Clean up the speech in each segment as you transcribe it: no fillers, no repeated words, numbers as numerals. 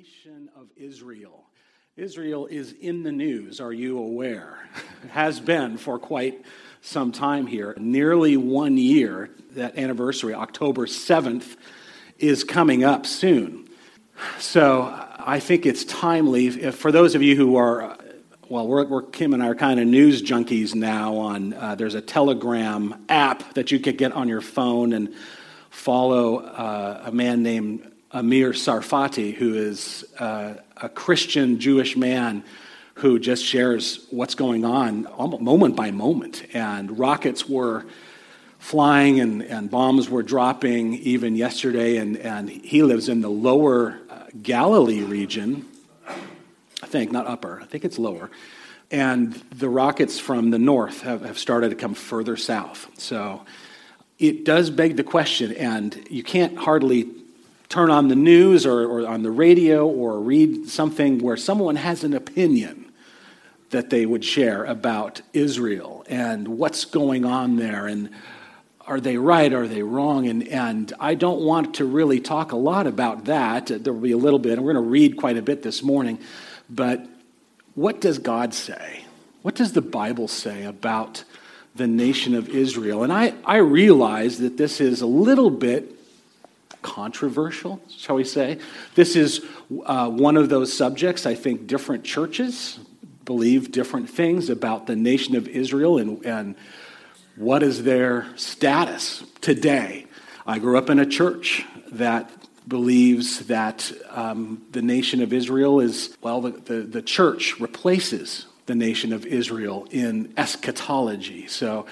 nation of Israel. Israel is in the news, are you aware? Has been for quite some time here. Nearly 1 year, that anniversary, October 7th, is coming up soon. So I think it's timely, for those of you who are, Kim and I are kind of news junkies now on, there's a Telegram app that you could get on your phone and follow a man named Amir Tsarfati, who is a Christian Jewish man who just shares what's going on almost moment by moment. And rockets were flying and bombs were dropping even yesterday. And he lives in the lower Galilee region, I think, not upper, I think it's lower. And the rockets from the north have started to come further south. So it does beg the question, and you can't hardly turn on the news or on the radio or read something where someone has an opinion that they would share about Israel and what's going on there, and are they right, are they wrong? And I don't want to really talk a lot about that. There will be a little bit, and we're going to read quite a bit this morning, but what does God say? What does the Bible say about the nation of Israel? And I realize that this is a little bit controversial, shall we say. This is one of those subjects. I think different churches believe different things about the nation of Israel and what is their status today. I grew up in a church that believes that the nation of Israel is, the church replaces the nation of Israel in eschatology.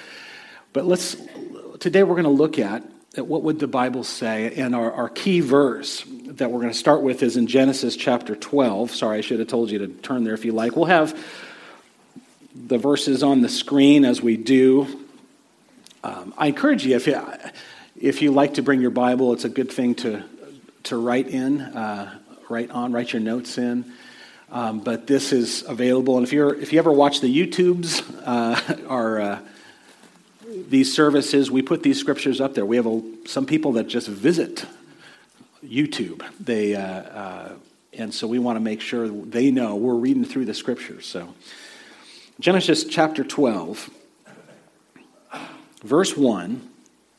But today we're going to look at what would the Bible say, and our key verse that we're going to start with is in Genesis chapter 12. Sorry, I should have told you to turn there if you like. We'll have the verses on the screen as we do. I encourage you, if you like to bring your Bible, it's a good thing to write write your notes in. But this is available, and if you ever watch the YouTubes, these services, we put these scriptures up there. We have some people that just visit YouTube. And so we want to make sure they know we're reading through the scriptures. So Genesis chapter 12, verse 1.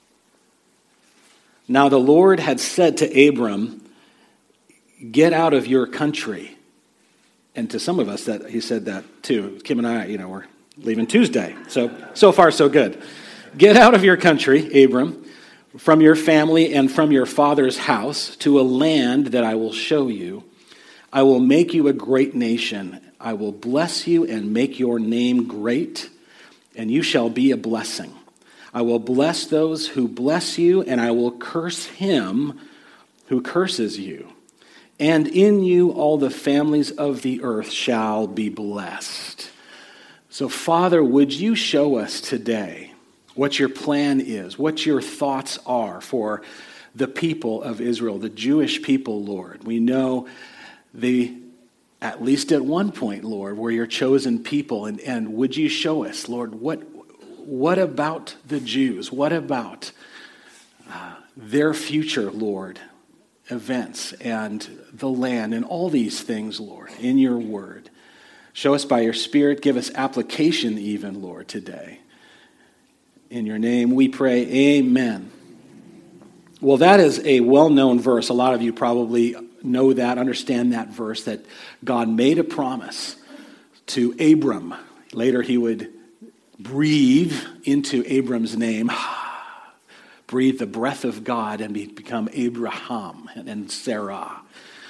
Now the Lord had said to Abram, "Get out of your country." And to some of us, that he said that too. Kim and I, we're leaving Tuesday. So far, so good. "Get out of your country, Abram, from your family and from your father's house to a land that I will show you. I will make you a great nation. I will bless you and make your name great, and you shall be a blessing. I will bless those who bless you, and I will curse him who curses you. And in you all the families of the earth shall be blessed." So, Father, would you show us today what your plan is, what your thoughts are for the people of Israel, the Jewish people, Lord. We know at least at one point, Lord, were your chosen people. And would you show us, Lord, what about the Jews? What about their future, Lord, events and the land and all these things, Lord, in your word? Show us by your Spirit. Give us application even, Lord, today. In your name we pray, amen. Well, that is a well-known verse. A lot of you probably know that, understand that verse, that God made a promise to Abram. Later he would breathe into Abram's name, breathe the breath of God and become Abraham and Sarah.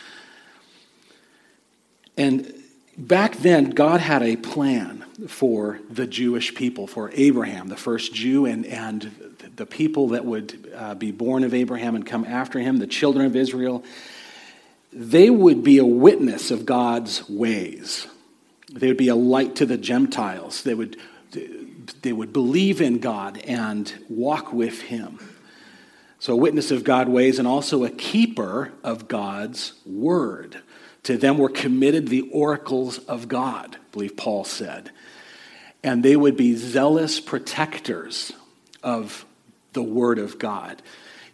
And back then, God had a plan for the Jewish people, for Abraham, the first Jew, and the people that would be born of Abraham and come after him, the children of Israel. They would be a witness of God's ways. They would be a light to the Gentiles. They would believe in God and walk with him. So a witness of God's ways and also a keeper of God's word. To them were committed the oracles of God, I believe Paul said. And they would be zealous protectors of the word of God.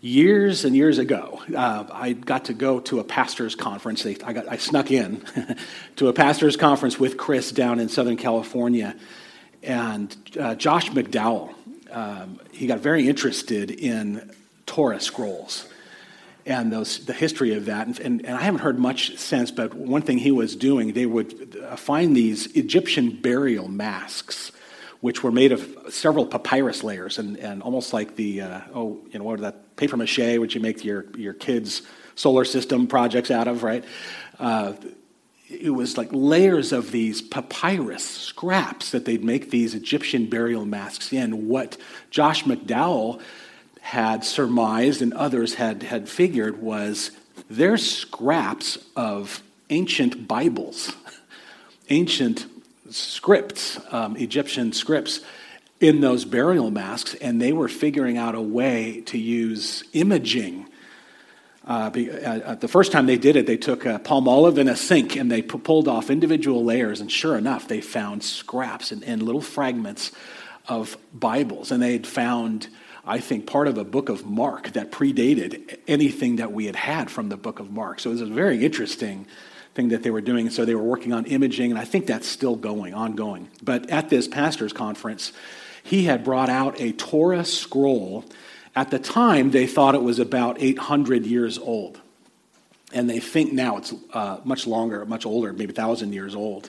Years and years ago, I got to go to a pastor's conference. I snuck in to a pastor's conference with Chris down in Southern California. And Josh McDowell, he got very interested in Torah scrolls and the history of that. And I haven't heard much since, but one thing he was doing, they would find these Egyptian burial masks, which were made of several papyrus layers, and almost like the, what that paper mache, which you make your kids' solar system projects out of, right? It was like layers of these papyrus scraps that they'd make these Egyptian burial masks in. What Josh McDowell had surmised and others had figured was they're scraps of ancient Bibles, ancient scripts, Egyptian scripts in those burial masks, and they were figuring out a way to use imaging. The first time they did it, they took a palm olive and a sink, and they pulled off individual layers, and sure enough, they found scraps and little fragments of Bibles, and they had found, I think, part of a book of Mark that predated anything that we had from the book of Mark. So it was a very interesting thing that they were doing. So they were working on imaging, and I think that's still ongoing. But at this pastor's conference, he had brought out a Torah scroll. At the time, they thought it was about 800 years old. And they think now it's much longer, much older, maybe 1,000 years old.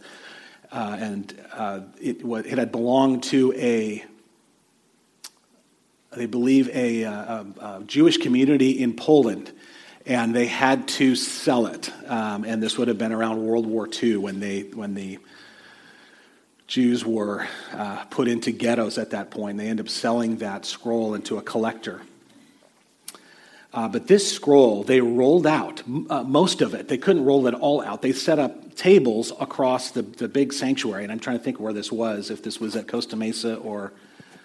It had belonged to a Jewish community in Poland, and they had to sell it. And this would have been around World War II when the Jews were put into ghettos at that point. They ended up selling that scroll into a collector. But this scroll, they rolled out most of it. They couldn't roll it all out. They set up tables across the big sanctuary, and I'm trying to think where this was, if this was at Costa Mesa or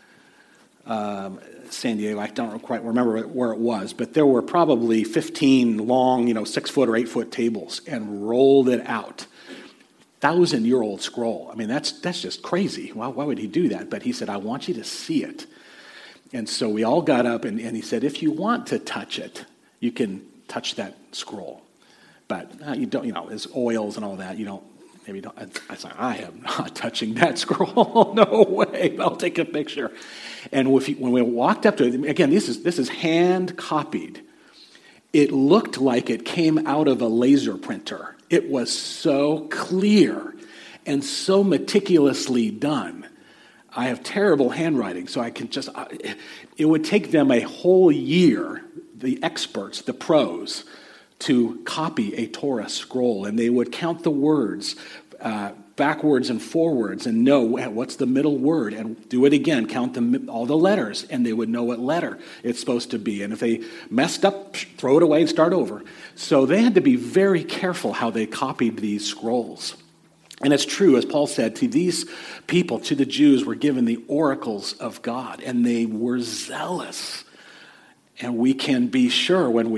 San Diego. I don't quite remember where it was, but there were probably 15 long, 6-foot or 8-foot tables, and rolled it out. 1,000-year-old scroll. I mean, that's just crazy. Why would he do that? But he said, I want you to see it. And so we all got up, and he said, if you want to touch it, you can touch that scroll. But you don't, there's oils and all that. I said, I am not touching that scroll. No way. I'll take a picture. And when we walked up to it, again, this is hand copied. It looked like it came out of a laser printer. It was so clear and so meticulously done. I have terrible handwriting, so I can it would take them a whole year, the experts, the pros, to copy a Torah scroll, and they would count the words backwards and forwards and know what's the middle word, and do it again, count all the letters, and they would know what letter it's supposed to be. And if they messed up, throw it away and start over. So they had to be very careful how they copied these scrolls. And it's true, as Paul said, to these people, to the Jews, were given the oracles of God, and they were zealous. And we can be sure when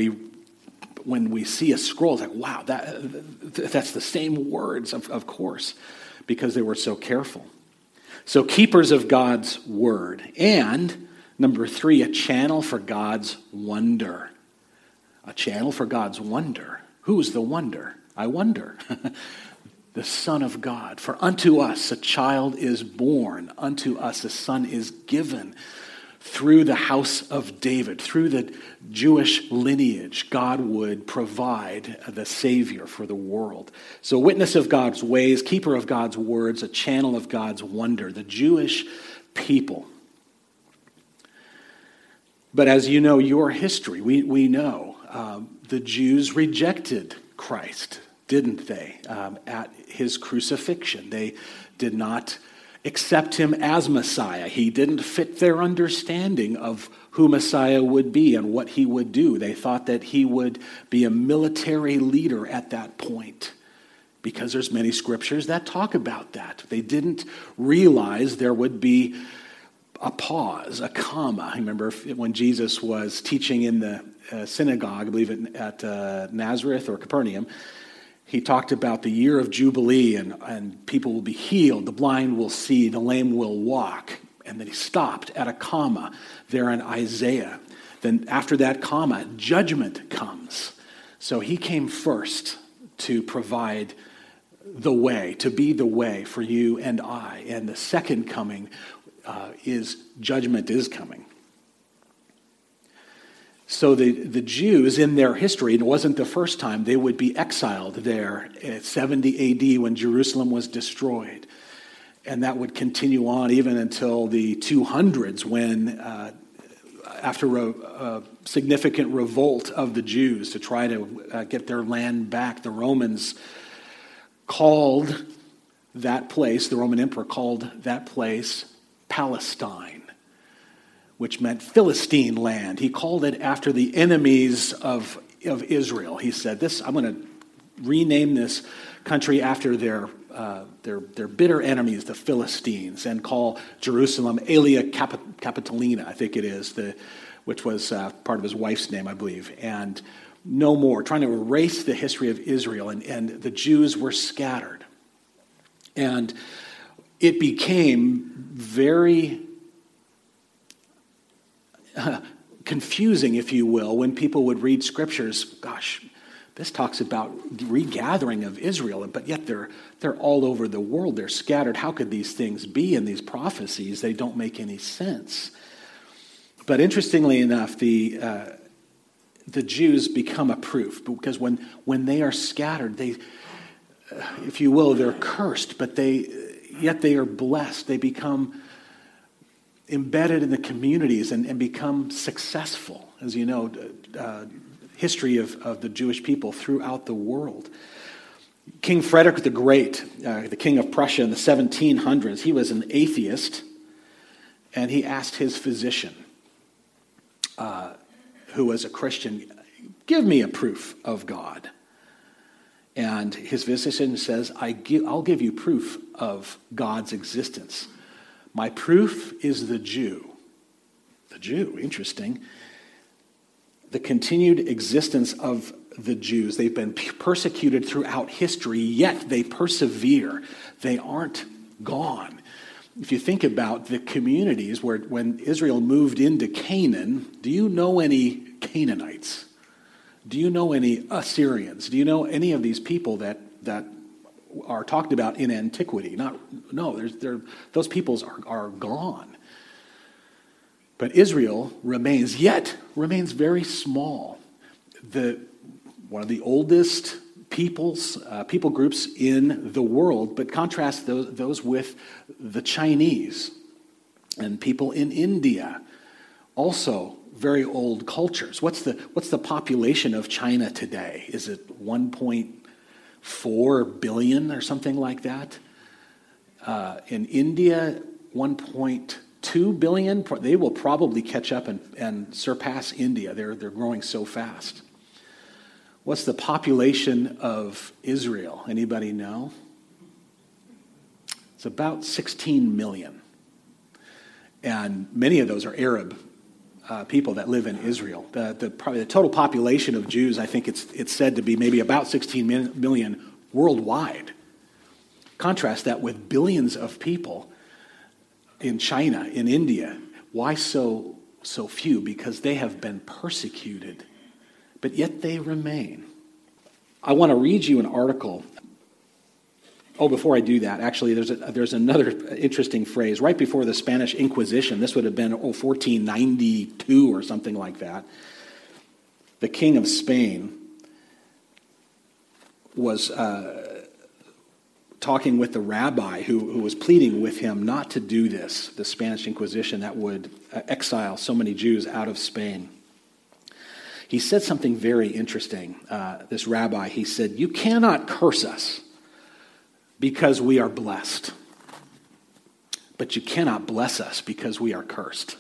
we see a scroll, it's like, wow, that's the same words, of course, because they were so careful. So keepers of God's word. And, number 3, a channel for God's wonder. A channel for God's wonder. Who is the wonder? I wonder. The Son of God. For unto us a child is born, unto us a son is given. Through the house of David, through the Jewish lineage, God would provide the Savior for the world. So witness of God's ways, keeper of God's words, a channel of God's wonder, the Jewish people. But as you know, your history, we know the Jews rejected Christ, didn't they, at his crucifixion? They did not accept him as Messiah. He didn't fit their understanding of who Messiah would be and what he would do. They thought that he would be a military leader at that point, because there's many scriptures that talk about that. They didn't realize there would be a pause, a comma. I remember when Jesus was teaching in the synagogue, I believe at Nazareth or Capernaum, he talked about the year of Jubilee, and people will be healed, the blind will see, the lame will walk. And then he stopped at a comma there in Isaiah. Then after that comma, judgment comes. So he came first to provide the way, to be the way for you and I. And the second coming is judgment is coming. So the Jews in their history, and it wasn't the first time, they would be exiled there at 70 AD when Jerusalem was destroyed. And that would continue on even until the 200s when, after a significant revolt of the Jews to try to get their land back, the Romans called that place, the Roman emperor called that place Palestine, which meant Philistine land. He called it after the enemies of Israel. He said, I'm going to rename this country after their bitter enemies, the Philistines, and call Jerusalem Aelia Capitolina, I think it is, which was part of his wife's name, I believe. And no more, trying to erase the history of Israel. And the Jews were scattered. And it became very confusing, if you will, when people would read scriptures. Gosh, this talks about regathering of Israel, but yet they're all over the world. They're scattered. How could these things be in these prophecies? They don't make any sense. But interestingly enough, the Jews become a proof, because when they are scattered, they, if you will, they're cursed, but yet they are blessed. They become embedded in the communities and become successful, as you know, history of the Jewish people throughout the world. King Frederick the Great, the king of Prussia in the 1700s, he was an atheist, and he asked his physician, who was a Christian, give me a proof of God. And his physician says, I'll give you proof of God's existence. My proof is the Jew. The Jew, interesting. The continued existence of the Jews. They've been persecuted throughout history, yet they persevere. They aren't gone. If you think about the communities where when Israel moved into Canaan, do you know any Canaanites? Do you know any Assyrians? Do you know any of these people that are talked about in antiquity? Those peoples are gone. But Israel remains very small. One of the oldest people groups in the world, but contrast those with the Chinese and people in India, also very old cultures. What's the population of China today? Is it 1.4 billion or something like that? In India, 1.2 billion. They will probably catch up and surpass India. They're growing so fast. What's the population of Israel? Anybody know? It's about 16 million. And many of those are Arab people that live in Israel. Probably the total population of Jews, I think it's said to be maybe about 16 million worldwide. Contrast that with billions of people in China, in India. Why so few? Because they have been persecuted, but yet they remain. I want to read you an article. Oh, before I do that, actually, there's another interesting phrase. Right before the Spanish Inquisition, this would have been 1492 or something like that, the king of Spain was talking with the rabbi who was pleading with him not to do this, the Spanish Inquisition that would exile so many Jews out of Spain. He said something very interesting, this rabbi. He said, "You cannot curse us because we are blessed, but you cannot bless us because we are cursed."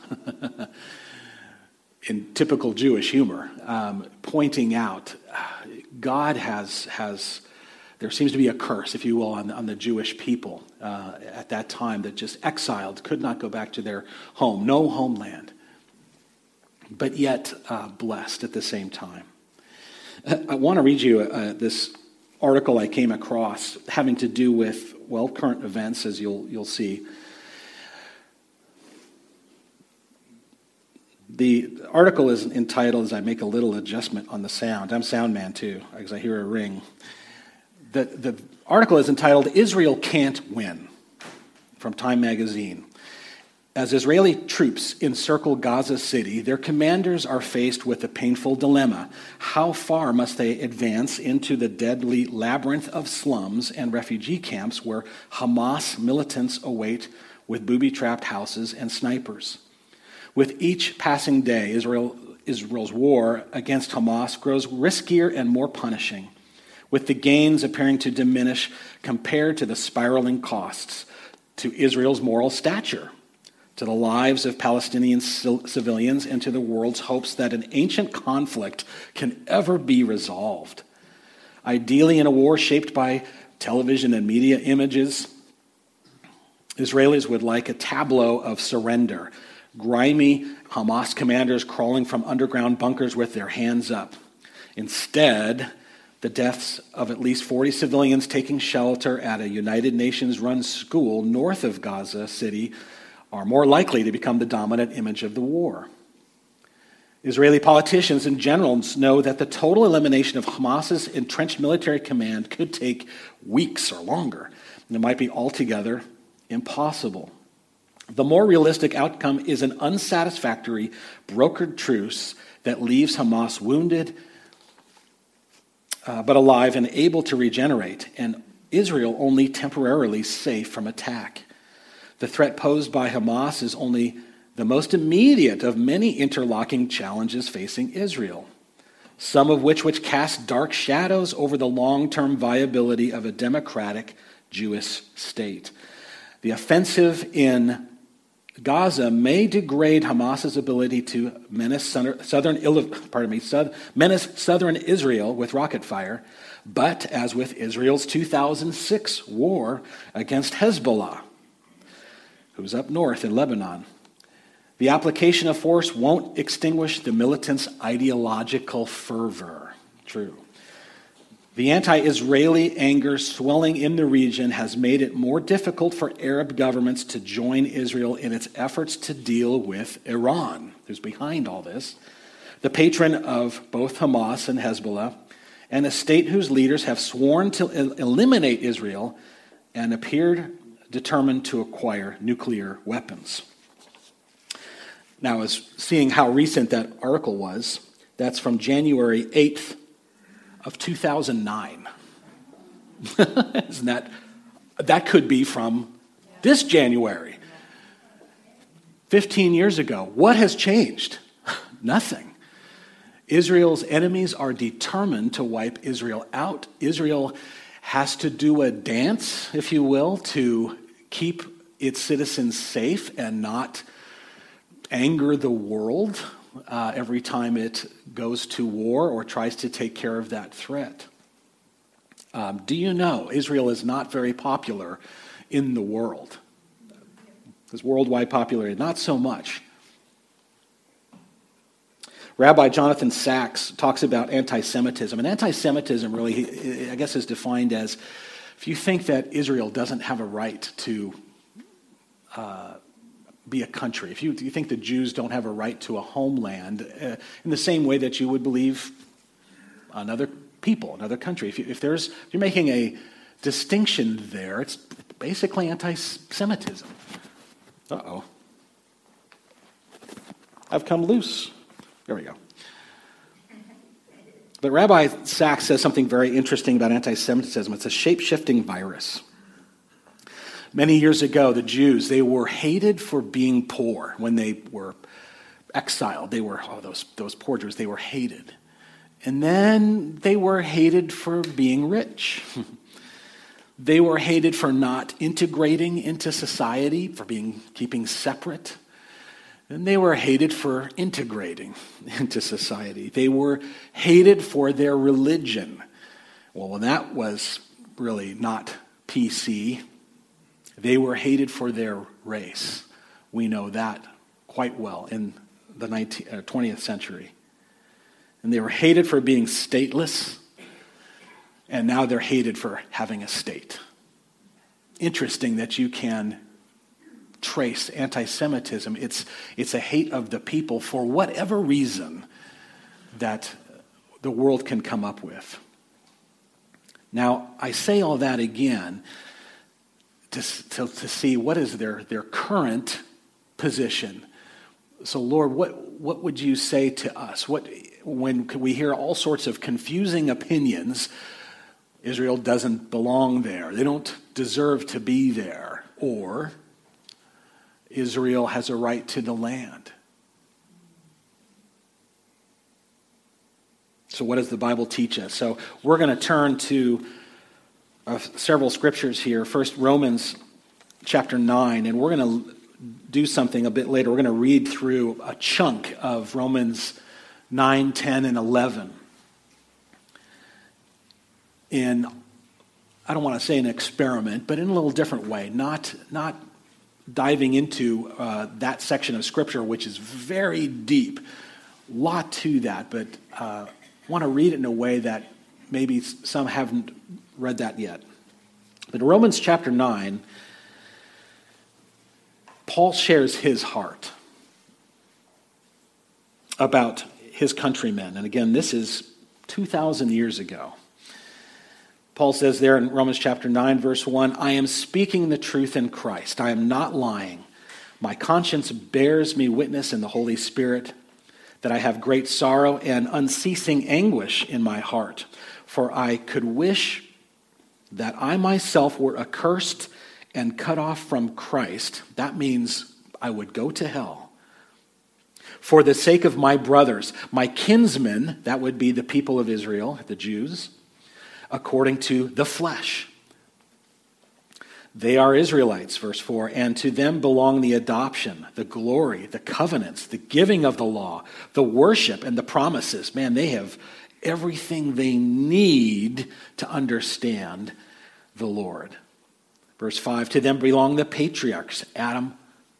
In typical Jewish humor, pointing out God has there seems to be a curse, if you will, on the Jewish people at that time that just exiled, could not go back to their home, no homeland, but yet blessed at the same time. I want to read you this article I came across having to do with, well, current events, as you'll see. The article is entitled, as I make a little adjustment on the sound, I'm sound man too, because I hear a ring. The article is entitled, Israel Can't Win, from Time Magazine. As Israeli troops encircle Gaza City, their commanders are faced with a painful dilemma. How far must they advance into the deadly labyrinth of slums and refugee camps where Hamas militants await with booby-trapped houses and snipers? With each passing day, Israel's war against Hamas grows riskier and more punishing, with the gains appearing to diminish compared to the spiraling costs to Israel's moral stature, to the lives of Palestinian civilians, and to the world's hopes that an ancient conflict can ever be resolved. Ideally, in a war shaped by television and media images, Israelis would like a tableau of surrender, grimy Hamas commanders crawling from underground bunkers with their hands up. Instead, the deaths of at least 40 civilians taking shelter at a United Nations-run school north of Gaza City are more likely to become the dominant image of the war. Israeli politicians in general know that the total elimination of Hamas's entrenched military command could take weeks or longer, and it might be altogether impossible. The more realistic outcome is an unsatisfactory, brokered truce that leaves Hamas wounded but alive and able to regenerate, and Israel only temporarily safe from attack. The threat posed by Hamas is only the most immediate of many interlocking challenges facing Israel, some of which cast dark shadows over the long-term viability of a democratic Jewish state. The offensive in Gaza may degrade Hamas's ability to menace southern Israel with rocket fire, but as with Israel's 2006 war against Hezbollah, who's up north in Lebanon, the application of force won't extinguish the militants' ideological fervor. True. The anti-Israeli anger swelling in the region has made it more difficult for Arab governments to join Israel in its efforts to deal with Iran, who's behind all this, the patron of both Hamas and Hezbollah, and a state whose leaders have sworn to eliminate Israel and appeared determined to acquire nuclear weapons. Now, as seeing how recent that article was, that's from January 8th of 2009. Isn't that could be from this January. 15 years ago. What has changed? Nothing. Israel's enemies are determined to wipe Israel out. Israel has to do a dance, if you will, to keep its citizens safe and not anger the world every time it goes to war or tries to take care of that threat. Do you know Israel is not very popular in the world? Because worldwide popularity, not so much. Rabbi Jonathan Sachs talks about anti-Semitism. And anti-Semitism really, I guess, is defined as if you think that Israel doesn't have a right to be a country, if you think the Jews don't have a right to a homeland, in the same way that you would believe another people, another country. If you're making a distinction there, it's basically anti-Semitism. Uh-oh. I've come loose. There we go. But Rabbi Sachs says something very interesting about anti-Semitism. It's a shape-shifting virus. Many years ago, the Jews, they were hated for being poor. When they were exiled, they were, those poor Jews, they were hated. And then they were hated for being rich. They were hated for not integrating into society, for keeping separate. And they were hated for integrating into society. They were hated for their religion. Well, when that was really not PC, they were hated for their race. We know that quite well in the 20th century. And they were hated for being stateless, and now they're hated for having a state. Interesting that you can trace anti-Semitism. It's a hate of the people for whatever reason that the world can come up with. Now, I say all that again to see what is their current position. So, Lord, what would you say to us? When we hear all sorts of confusing opinions, Israel doesn't belong there, they don't deserve to be there, or Israel has a right to the land. So what does the Bible teach us? So we're going to turn to several scriptures here. First, Romans chapter 9, and we're going to do something a bit later. We're going to read through a chunk of Romans 9, 10, and 11. In, I don't want to say an experiment, but in a little different way. Not diving into that section of Scripture, which is very deep. A lot to that, but want to read it in a way that maybe some haven't read that yet. But in Romans chapter 9, Paul shares his heart about his countrymen. And again, this is 2,000 years ago. Paul says there in Romans chapter 9, verse 1, I am speaking the truth in Christ. I am not lying. My conscience bears me witness in the Holy Spirit that I have great sorrow and unceasing anguish in my heart. For I could wish that I myself were accursed and cut off from Christ. That means I would go to hell. For the sake of my brothers, my kinsmen, that would be the people of Israel, the Jews, according to the flesh. They are Israelites, verse 4, and to them belong the adoption, the glory, the covenants, the giving of the law, the worship, and the promises. Man, they have everything they need to understand the Lord. Verse 5, to them belong the patriarchs, Abraham,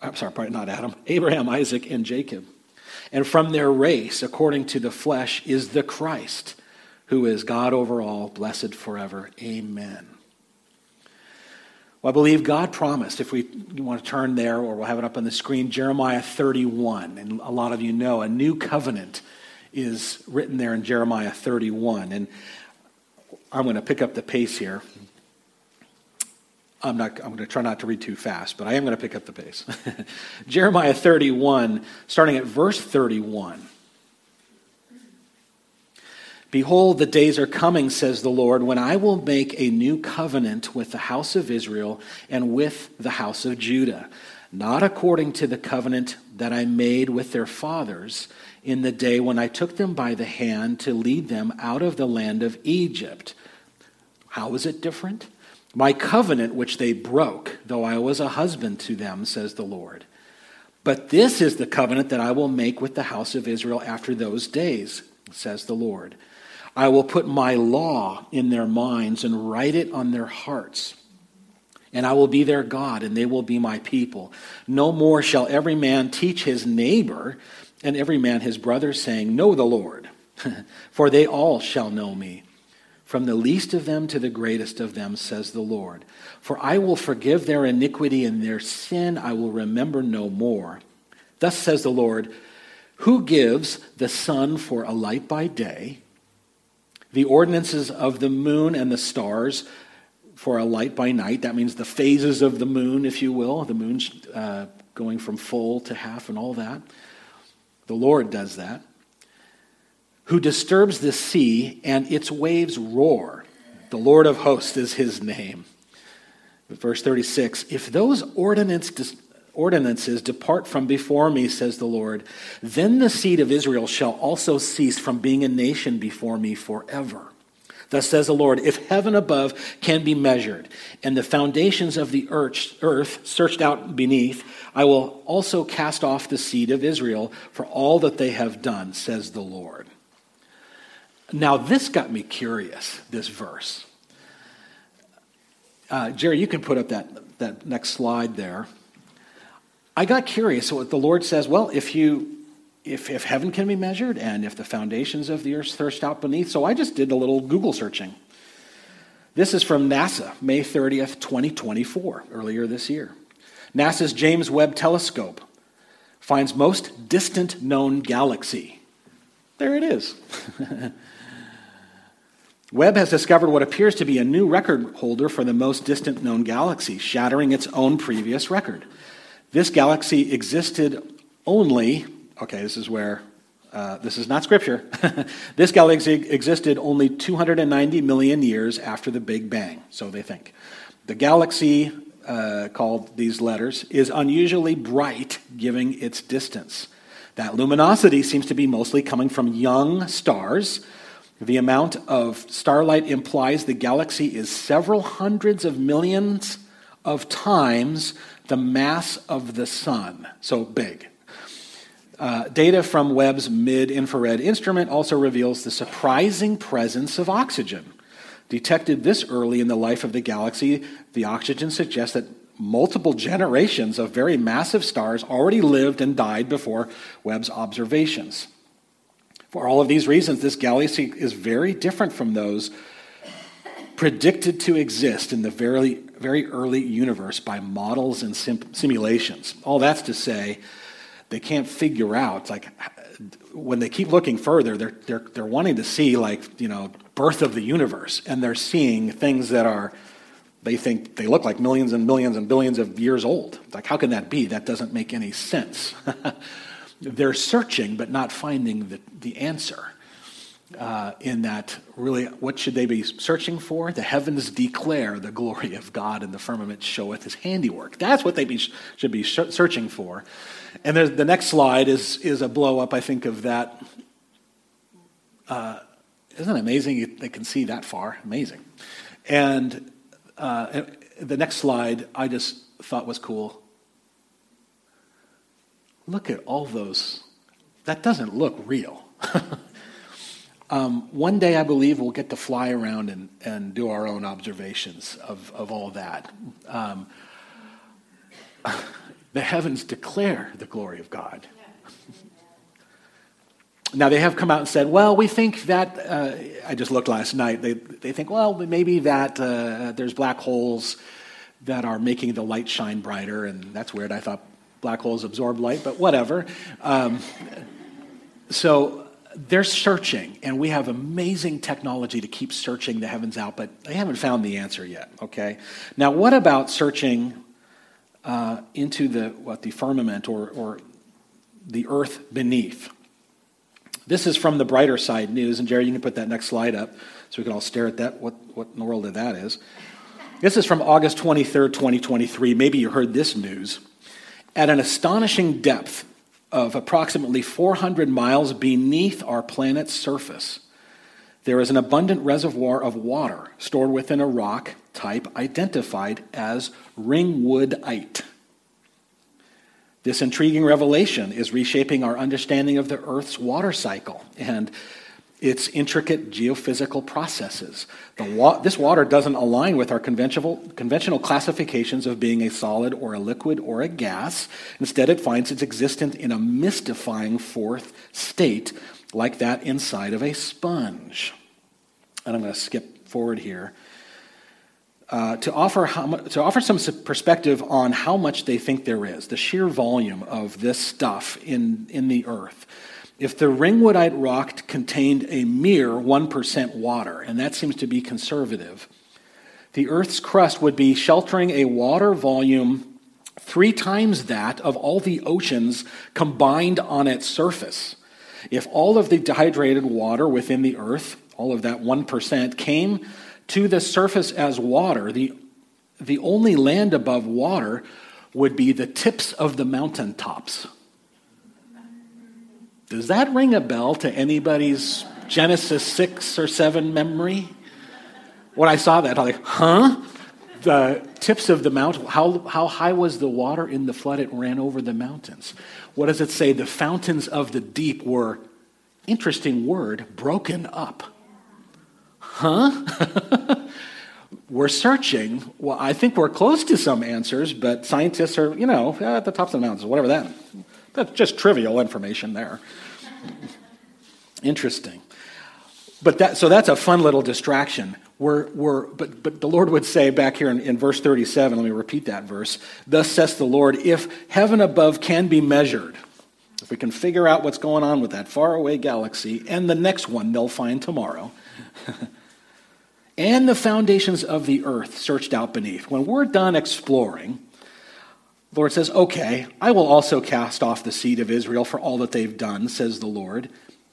Isaac, and Jacob. And from their race, according to the flesh, is the Christ, who is God over all, blessed forever. Amen. Well, I believe God promised, if you want to turn there, or we'll have it up on the screen, Jeremiah 31. And a lot of you know a new covenant is written there in Jeremiah 31. And I'm going to pick up the pace here. I'm going to try not to read too fast, but I am going to pick up the pace. Jeremiah 31, starting at verse 31. Behold, the days are coming, says the Lord, when I will make a new covenant with the house of Israel and with the house of Judah, not according to the covenant that I made with their fathers in the day when I took them by the hand to lead them out of the land of Egypt. How is it different? My covenant which they broke, though I was a husband to them, says the Lord. But this is the covenant that I will make with the house of Israel after those days, says the Lord. I will put my law in their minds and write it on their hearts. And I will be their God, and they will be my people. No more shall every man teach his neighbor, and every man his brother, saying, Know the Lord, for they all shall know me. From the least of them to the greatest of them, says the Lord. For I will forgive their iniquity, and their sin I will remember no more. Thus says the Lord, who gives the sun for a light by day, the ordinances of the moon and the stars for a light by night. That means the phases of the moon, if you will. The moon's going from full to half and all that. The Lord does that. Who disturbs the sea and its waves roar. The Lord of hosts is his name. Verse 36, if those ordinances depart from before me, says the Lord, then the seed of Israel shall also cease from being a nation before me forever. Thus says the Lord, if heaven above can be measured, and the foundations of the earth searched out beneath, I will also cast off the seed of Israel for all that they have done, says the Lord. Now this got me curious, this verse. Jerry, you can put up that next slide there. I got curious. So what the Lord says, well, if heaven can be measured and if the foundations of the earth searched out beneath. So I just did a little Google searching. This is from NASA, May 30th, 2024, earlier this year. NASA's James Webb Telescope finds most distant known galaxy. There it is. Webb has discovered what appears to be a new record holder for the most distant known galaxy, shattering its own previous record. This galaxy existed only, this is where, this is not scripture. This galaxy existed only 290 million years after the Big Bang, so they think. The galaxy, called these letters, is unusually bright, given its distance. That luminosity seems to be mostly coming from young stars. The amount of starlight implies the galaxy is several hundreds of millions of times the mass of the sun, so big. Data from Webb's mid-infrared instrument also reveals the surprising presence of oxygen. Detected this early in the life of the galaxy, the oxygen suggests that multiple generations of very massive stars already lived and died before Webb's observations. For all of these reasons, this galaxy is very different from those predicted to exist in the very, very early universe by models and simulations. All that's to say, they can't figure out, when they keep looking further, they're wanting to see, birth of the universe, and they're seeing things that they think they look like millions and millions and billions of years old. How can that be? That doesn't make any sense. They're searching but not finding the answer. In that, really, what should they be searching for? The heavens declare the glory of God, and the firmament showeth his handiwork. That's what they should be searching for. And the next slide is a blow-up, I think, of that. Isn't it amazing they can see that far? Amazing. And the next slide I just thought was cool. Look at all those. That doesn't look real. One day, I believe, we'll get to fly around and do our own observations of all that. The heavens declare the glory of God. Now, they have come out and said, well, we think that, I just looked last night, they think, well, maybe that there's black holes that are making the light shine brighter, and that's weird. I thought black holes absorb light, but whatever. So they're searching, and we have amazing technology to keep searching the heavens out, but they haven't found the answer yet, okay? Now, what about searching into the firmament or the earth beneath? This is from the Brighter Side News, and Jerry, you can put that next slide up so we can all stare at that, what in the world that is. This is from August 23rd, 2023. Maybe you heard this news. At an astonishing depth of approximately 400 miles beneath our planet's surface, there is an abundant reservoir of water stored within a rock type identified as ringwoodite. This intriguing revelation is reshaping our understanding of the Earth's water cycle and its intricate geophysical processes. This water doesn't align with our conventional classifications of being a solid or a liquid or a gas. Instead, it finds its existence in a mystifying fourth state, like that inside of a sponge. And I'm going to skip forward here. To offer some perspective on how much they think there is, the sheer volume of this stuff in the earth. If the ringwoodite rock contained a mere 1% water, and that seems to be conservative, the earth's crust would be sheltering a water volume 3 times that of all the oceans combined on its surface. If all of the dehydrated water within the earth, all of that 1%, came to the surface as water, the only land above water would be the tips of the mountaintops. Does that ring a bell to anybody's Genesis 6 or 7 memory? When I saw that, I was like, huh? The tips of the mountain, how high was the water in the flood? It ran over the mountains. What does it say? The fountains of the deep were, interesting word, broken up. Huh? We're searching. Well, I think we're close to some answers, but scientists are, at the tops of the mountains, whatever that. That's just trivial information there. Interesting. So that's a fun little distraction. But the Lord would say back here in verse 37, let me repeat that verse, thus says the Lord, if heaven above can be measured, if we can figure out what's going on with that faraway galaxy, and the next one they'll find tomorrow, and the foundations of the earth searched out beneath. When we're done exploring, the Lord says, okay, I will also cast off the seed of Israel for all that they've done, says the Lord.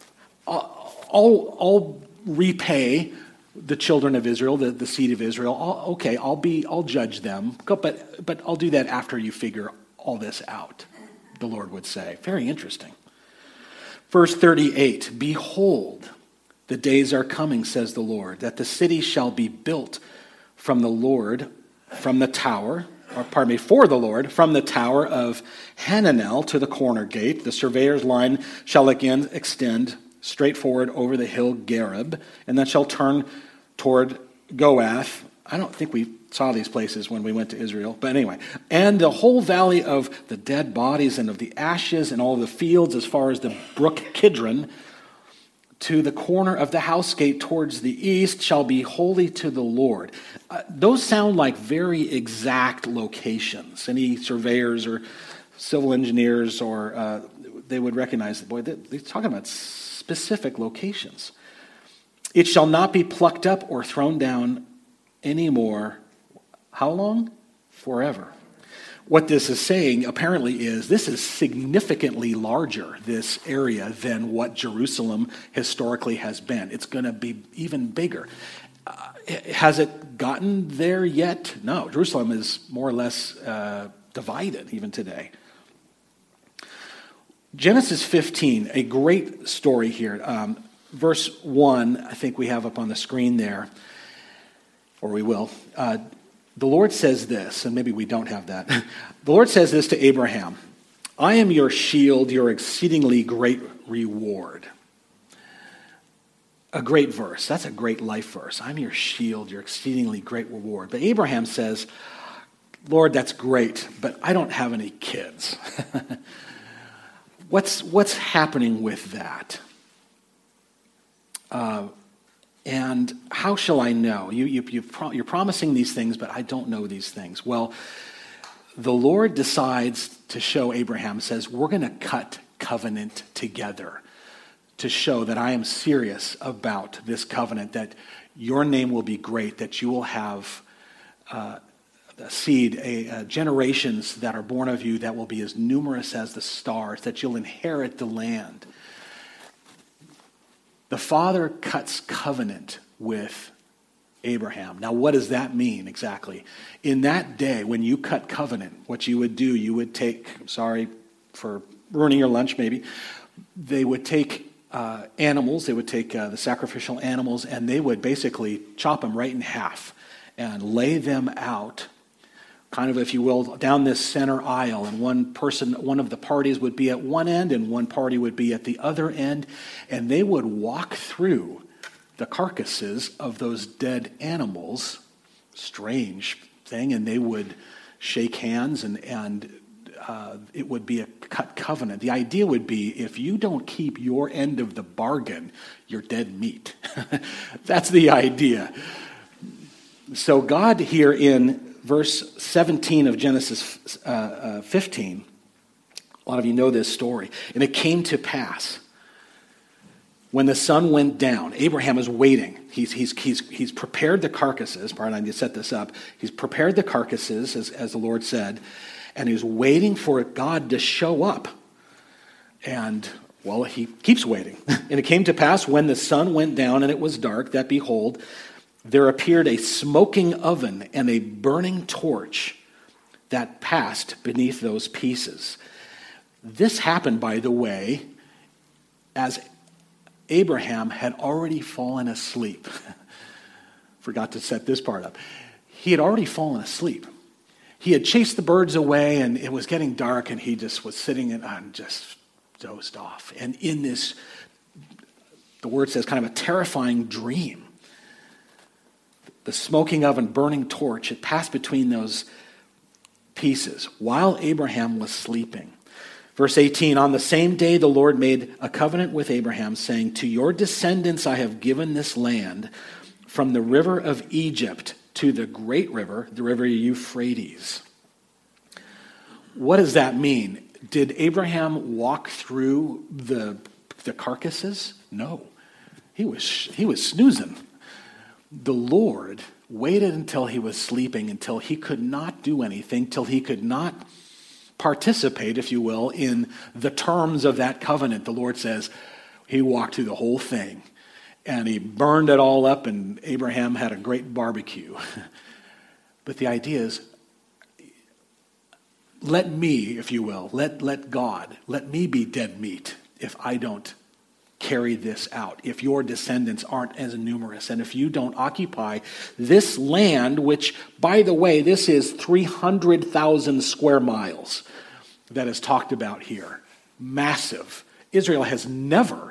I'll repay the children of Israel, the seed of Israel. I'll judge them, but I'll do that after you figure all this out, the Lord would say. Very interesting. Verse 38, behold, the days are coming, says the Lord, that the city shall be built from the Lord, from the tower, for the Lord, from the tower of Hananel to the corner gate. The surveyor's line shall again extend straight forward over the hill Gareb, and that shall turn toward Goath. I don't think we saw these places when we went to Israel, but anyway. And the whole valley of the dead bodies and of the ashes and all the fields as far as the brook Kidron to the corner of the house gate towards the east shall be holy to the Lord. Those sound like very exact locations. Any surveyors or civil engineers or they would recognize that, boy, they're talking about specific locations. It shall not be plucked up or thrown down anymore. How long? Forever. What this is saying apparently is this is significantly larger, this area, than what Jerusalem historically has been. It's going to be even bigger. Has it gotten there yet? No. Jerusalem is more or less divided even today. Genesis 15, a great story here. Verse 1, I think we have up on the screen there, or we will. The Lord says this, and maybe we don't have that. The Lord says this to Abraham, I am your shield, your exceedingly great reward. A great verse. That's a great life verse. I'm your shield, your exceedingly great reward. But Abraham says, Lord, that's great, but I don't have any kids. What's happening with that? And how shall I know? You're promising these things, but I don't know these things. Well, the Lord decides to show Abraham, says, we're going to cut covenant together to show that I am serious about this covenant, that your name will be great, that you will have a seed, generations that are born of you that will be as numerous as the stars, that you'll inherit the land. The Father cuts covenant with Abraham. Now, what does that mean exactly? In that day, when you cut covenant, what you would do, you would take, sorry for ruining your lunch maybe, they would take animals, they would take the sacrificial animals, and they would basically chop them right in half and lay them out, kind of, if you will, down this center aisle, and one of the parties would be at one end and one party would be at the other end, and they would walk through the carcasses of those dead animals, strange thing, and they would shake hands, and it would be a cut covenant. The idea would be, if you don't keep your end of the bargain, you're dead meat. That's the idea. So God here in verse 17 of Genesis 15, a lot of you know this story. And it came to pass, when the sun went down, Abraham is waiting. He's prepared the carcasses. Pardon, I need to set this up. He's prepared the carcasses, as the Lord said, and he's waiting for God to show up. And, well, he keeps waiting. And it came to pass, when the sun went down and it was dark, that behold, there appeared a smoking oven and a burning torch that passed beneath those pieces. This happened, by the way, as Abraham had already fallen asleep. Forgot to set this part up. He had already fallen asleep. He had chased the birds away, and it was getting dark, and he just was sitting and just dozed off. And in this, the word says, kind of a terrifying dream, the smoking oven, burning torch, it passed between those pieces while Abraham was sleeping. Verse 18, on the same day the Lord made a covenant with Abraham, saying, to your descendants I have given this land, from the river of Egypt to the great river, the river Euphrates. What does that mean? Did Abraham walk through the carcasses? No. He was snoozing. The Lord waited until he was sleeping, until he could not do anything, till he could not participate, if you will, in the terms of that covenant. The Lord says he walked through the whole thing, and he burned it all up, and Abraham had a great barbecue. But the idea is, let me, if you will, let God, let me be dead meat if I don't carry this out, if your descendants aren't as numerous, and if you don't occupy this land, which, by the way, this is 300,000 square miles that is talked about here. Massive. Israel has never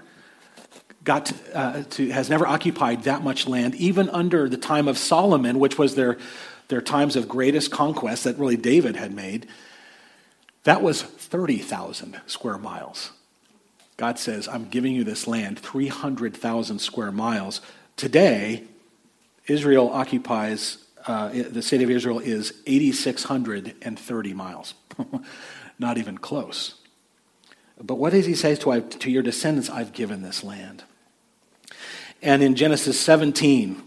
has never occupied that much land, even under the time of Solomon, which was their times of greatest conquest that really David had made. That was 30,000 square miles. God says, I'm giving you this land, 300,000 square miles. Today, Israel occupies, the state of Israel is 8,630 miles. Not even close. But what does he say to your descendants? I've given this land. And in Genesis 17,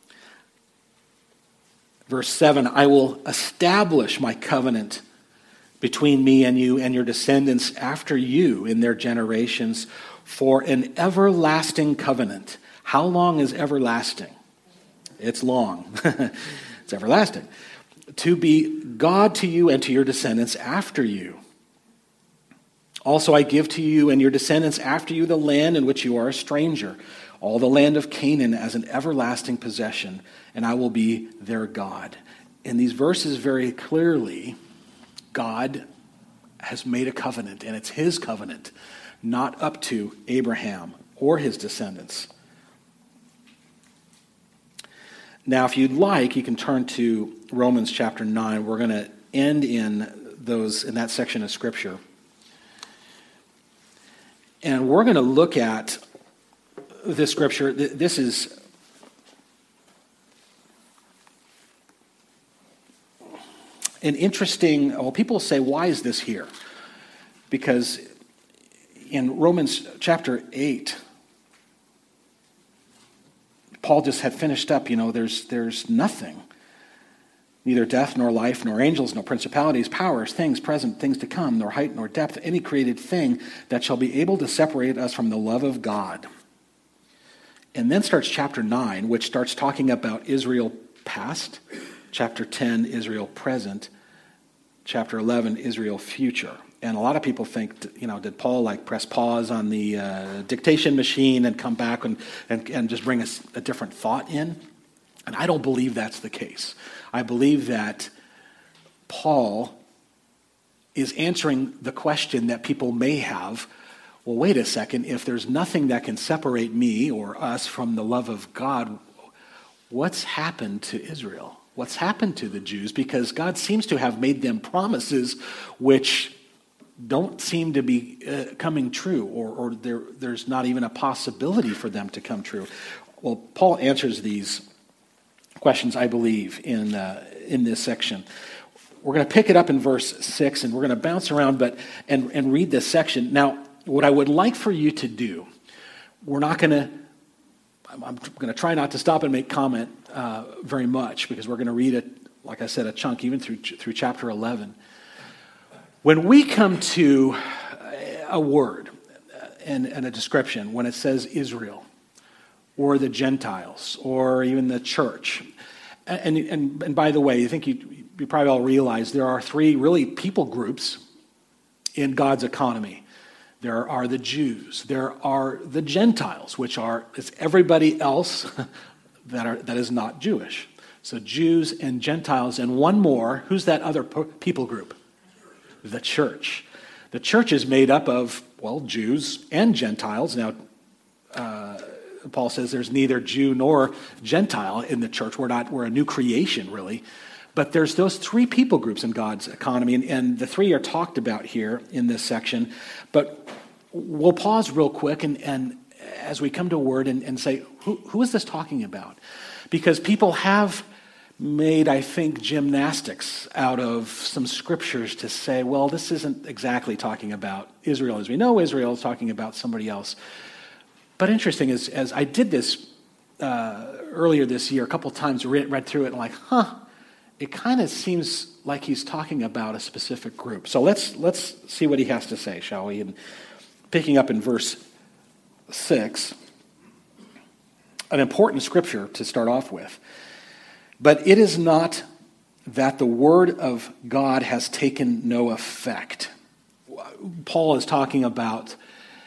verse 7, I will establish my covenant between me and you and your descendants after you in their generations for an everlasting covenant. How long is everlasting? It's long. It's everlasting. To be God to you and to your descendants after you. Also I give to you and your descendants after you the land in which you are a stranger, all the land of Canaan as an everlasting possession, and I will be their God. In these verses very clearly, God has made a covenant, and it's his covenant, not up to Abraham or his descendants. Now, if you'd like, you can turn to Romans chapter 9. We're going to end in that section of Scripture. And we're going to look at this Scripture. This is an interesting, people say, why is this here? Because in Romans chapter 8, Paul just had finished up, there's nothing. Neither death, nor life, nor angels, nor principalities, powers, things present, things to come, nor height, nor depth, any created thing that shall be able to separate us from the love of God. And then starts chapter 9, which starts talking about Israel past. Chapter 10, Israel present. Chapter 11, Israel future. And a lot of people think, did Paul press pause on the dictation machine and come back and just bring us a different thought in? And I don't believe that's the case. I believe that Paul is answering the question that people may have. Well, wait a second. If there's nothing that can separate me or us from the love of God, what's happened to Israel? What's happened to the Jews? Because God seems to have made them promises which don't seem to be coming true, or there's not even a possibility for them to come true. Well, Paul answers these questions, I believe, in this section. We're going to pick it up in verse 6, and we're going to bounce around and read this section. Now, what I would like for you to do, I'm going to try not to stop and make comment very much, because we're going to read it, like I said, a chunk, even through chapter 11. When we come to a word and a description, when it says Israel, or the Gentiles, or even the church, and by the way, I think you probably all realize there are three really people groups in God's economy. There are the Jews. There are the Gentiles, which is everybody else that is not Jewish. So Jews and Gentiles, and one more. Who's that other people group? The church. The church is made up of, Jews and Gentiles. Now, Paul says there's neither Jew nor Gentile in the church. We're a new creation, really. But there's those three people groups in God's economy, and the three are talked about here in this section. But we'll pause real quick and as we come to a word and say, who is this talking about? because people have made, I think, gymnastics out of some scriptures to say, well, this isn't exactly talking about Israel as we know Israel, is talking about somebody else. But interesting is, as I did this earlier this year, a couple of times read through it and it kind of seems like he's talking about a specific group. So let's see what he has to say, shall we? And picking up in verse 6, an important scripture to start off with. But it is not that the word of God has taken no effect. Paul is talking about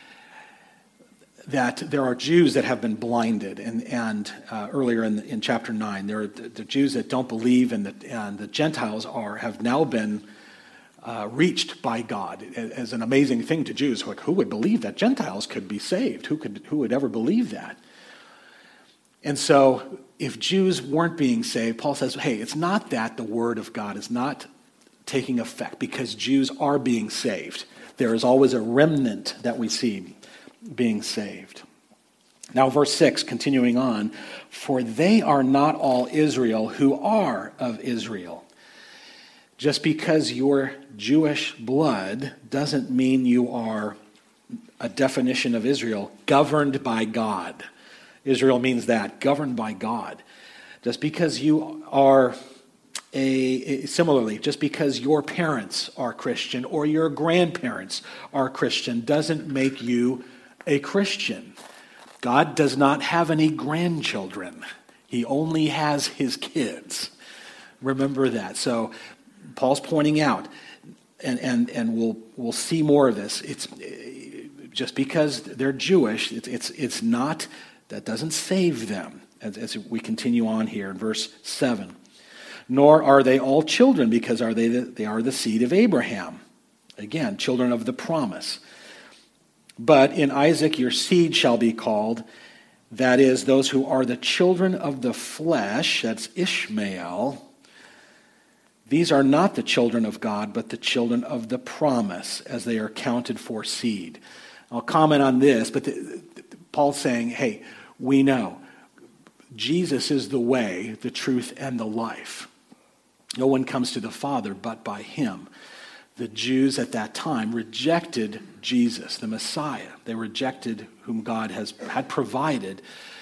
that there are Jews that have been blinded, and earlier in chapter 9, there are the Jews that don't believe, and the Gentiles have now been reached by God as an amazing thing to Jews. Like, who would believe that Gentiles could be saved? Who would ever believe that? And so, if Jews weren't being saved, Paul says, hey, it's not that the word of God is not taking effect, because Jews are being saved. There is always a remnant that we see being saved. Now, verse 6, continuing on, for they are not all Israel who are of Israel. Just because you're Jewish blood doesn't mean you are a definition of Israel governed by God. Israel means that, governed by God. Just because you are similarly, just because your parents are Christian or your grandparents are Christian doesn't make you a Christian. God does not have any grandchildren. He only has his kids. Remember that. So Paul's pointing out, and we'll see more of this. It's just because they're Jewish, it's not, that doesn't save them. As we continue on here in verse 7. Nor are they all children, because they are the seed of Abraham. Again, children of the promise. But in Isaac your seed shall be called, that is, those who are the children of the flesh, that's Ishmael. These are not the children of God, but the children of the promise, as they are counted for seed. I'll comment on this, but Paul's saying, hey, we know Jesus is the way, the truth, and the life. No one comes to the Father but by him. The Jews at that time rejected Jesus, the Messiah. They rejected whom God had provided.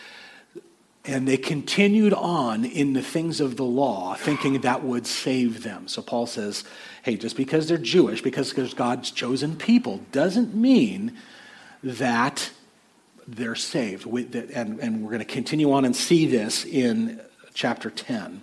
And they continued on in the things of the law, thinking that would save them. So Paul says, hey, just because they're Jewish, because there's God's chosen people, doesn't mean that they're saved. And we're going to continue on and see this in chapter 10.